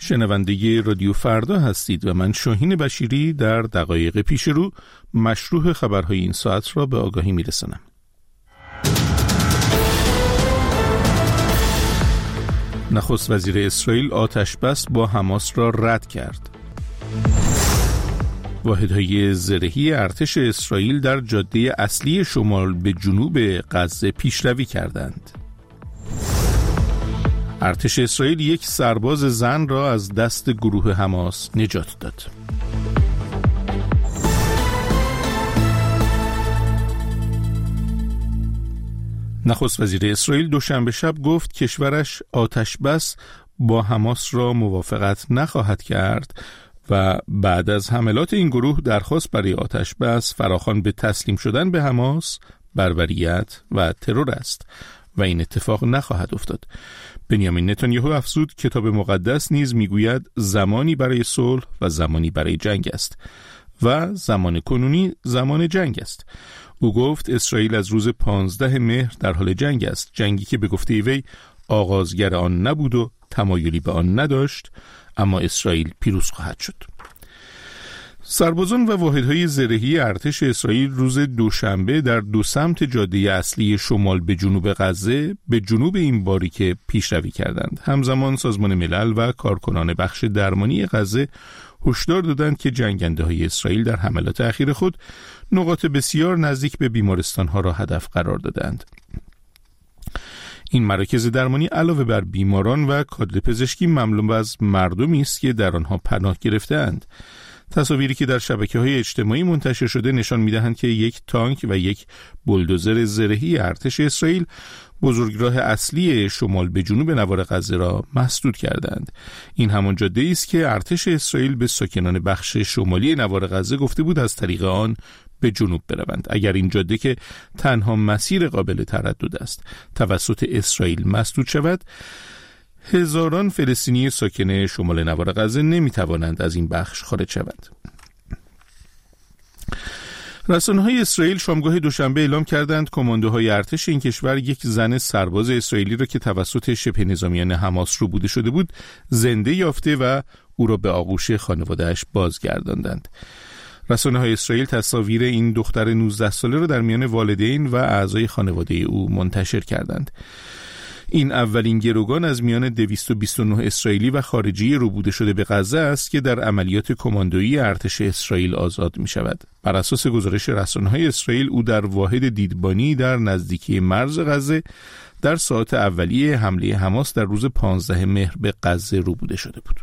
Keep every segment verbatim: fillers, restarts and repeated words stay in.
شنونده رادیو فردا هستید و من شاهین بشیری در دقایق پیش رو مشروح خبرهای این ساعت را به آگاهی میرسانم. نخست وزیر اسرائیل آتش بس با حماس را رد کرد. واحدهای زرهی ارتش اسرائیل در جاده اصلی شمال به جنوب غزه پیشروی کردند. ارتش اسرائیل یک سرباز زن را از دست گروه حماس نجات داد. نخست وزیر اسرائیل دوشنبه شب گفت کشورش آتش بس با حماس را موافقت نخواهد کرد و بعد از حملات این گروه درخواست برای آتش بس فراخوان به تسلیم شدن به حماس، بربریت و ترور است و این اتفاق نخواهد افتاد. بنیامین نتانیاهو افزود کتاب مقدس نیز میگوید زمانی برای صلح و زمانی برای جنگ است و زمان کنونی زمان جنگ است. او گفت اسرائیل از روز پانزده مهر در حال جنگ است، جنگی که به گفته وی آغازگر آن نبود و تمایلی به آن نداشت، اما اسرائیل پیروز خواهد شد. سربازان و واحدهای زرهی ارتش اسرائیل روز دوشنبه در دو سمت جاده اصلی شمال به جنوب غزه به جنوب این باریکه پیشروی کردند. همزمان سازمان ملل و کارکنان بخش درمانی غزه هشدار دادند که جنگنده های اسرائیل در حملات اخیر خود نقاط بسیار نزدیک به بیمارستان ها را هدف قرار دادند. این مراکز درمانی علاوه بر بیماران و کادر پزشکی مملو از مردمی است که در آنها پناه گرفته‌اند. تصاویری که در شبکه‌های اجتماعی منتشر شده نشان می‌دهند که یک تانک و یک بولدوزر زرهی ارتش اسرائیل بزرگراه اصلی شمال به جنوب نوار غزه را مسدود کردند. این همان جاده‌ای است که ارتش اسرائیل به ساکنان بخش شمالی نوار غزه گفته بود از طریق آن به جنوب بروند. اگر این جاده که تنها مسیر قابل تردد است توسط اسرائیل مسدود شود، هزاران فلسطینی ساکن شمال نوار غزه نمیتوانند از این بخش خارج شوند. رسانه‌های اسرائیل شامگاه دوشنبه اعلام کردند کماندوهای ارتش این کشور یک زن سرباز اسرائیلی را که توسط شبه نظامیان حماس ربوده شده بود زنده یافته و او را به آغوش خانواده‌اش بازگرداندند. رسانه‌های اسرائیل تصاویر این دختر نوزده ساله را در میان والدین و اعضای خانواده او منتشر کردند. این اولین گروگان از میان دویست و بیست و نه اسرائیلی و خارجی ربوده شده به غزه است که در عملیات کماندویی ارتش اسرائیل آزاد می شود. بر اساس گزارش رسانه‌های اسرائیل او در واحد دیدبانی در نزدیکی مرز غزه در ساعات اولیه حمله حماس در روز پانزده مهر به غزه ربوده شده بود.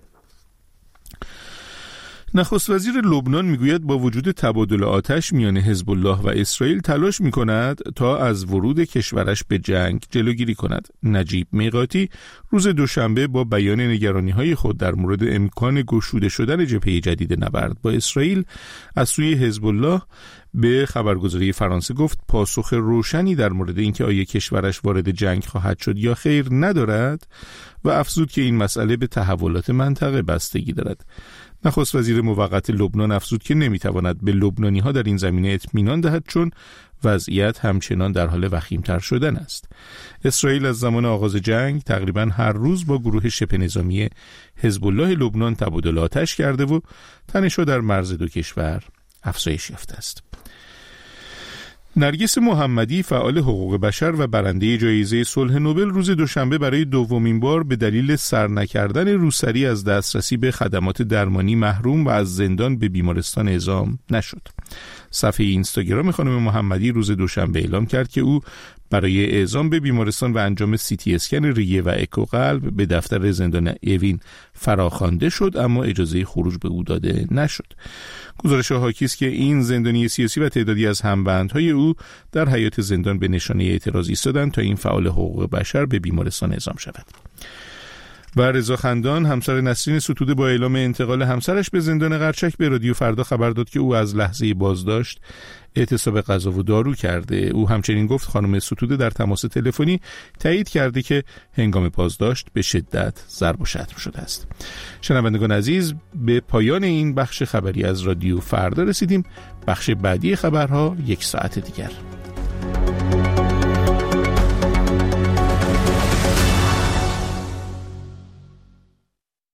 نخست وزیر لبنان میگوید با وجود تبادل آتش میان حزب الله و اسرائیل تلاش میکند تا از ورود کشورش به جنگ جلوگیری کند. نجیب میقاتی روز دوشنبه با بیان نگرانی‌های خود در مورد امکان گشوده شدن جبهه جدید نبرد با اسرائیل از سوی حزب الله به خبرگزاری فرانسه گفت پاسخ روشنی در مورد اینکه آیا کشورش وارد جنگ خواهد شد یا خیر ندارد و افزود که این مسئله به تحولات منطقه بستگی دارد. نخست وزیر موقت لبنان افزود که نمیتواند به لبنانی‌ها در این زمینه اطمینان دهد چون وضعیت همچنان در حال وخیم‌تر شدن است. اسرائیل از زمان آغاز جنگ تقریباً هر روز با گروه شبه نظامی حزب الله لبنان تبادل آتش کرده و تنش‌ها در مرز دو کشور افزایش یافته است. نرگس محمدی فعال حقوق بشر و برنده جایزه صلح نوبل روز دوشنبه برای دومین بار به دلیل سر نکردن روسری از دسترسی به خدمات درمانی محروم و از زندان به بیمارستان اعزام نشد. صفحه اینستاگرام خانم محمدی روز دوشنبه اعلام کرد که او برای اعزام به بیمارستان و انجام سی تی اسکن ریه و اکو قلب به دفتر زندان اوین فراخوانده شد اما اجازه خروج به او داده نشد. گزارش حاکی است که این زندانی سیاسی و تعدادی از همبندهای او در حیاط زندان به نشانه اعتراض ایستادند تا این فعال حقوق بشر به بیمارستان اعزام شود. و رضا خندان همسر نسرین ستوده با اعلام انتقال همسرش به زندان قرچک به رادیو فردا خبر داد که او از لحظه بازداشت اعتصاب غذا و دارو کرده. او همچنین گفت خانم ستوده در تماس تلفنی تایید کرده که هنگام بازداشت به شدت ضرب و شتم شده است. شنوندگان عزیز، به پایان این بخش خبری از رادیو فردا رسیدیم. بخش بعدی خبرها یک ساعت دیگر.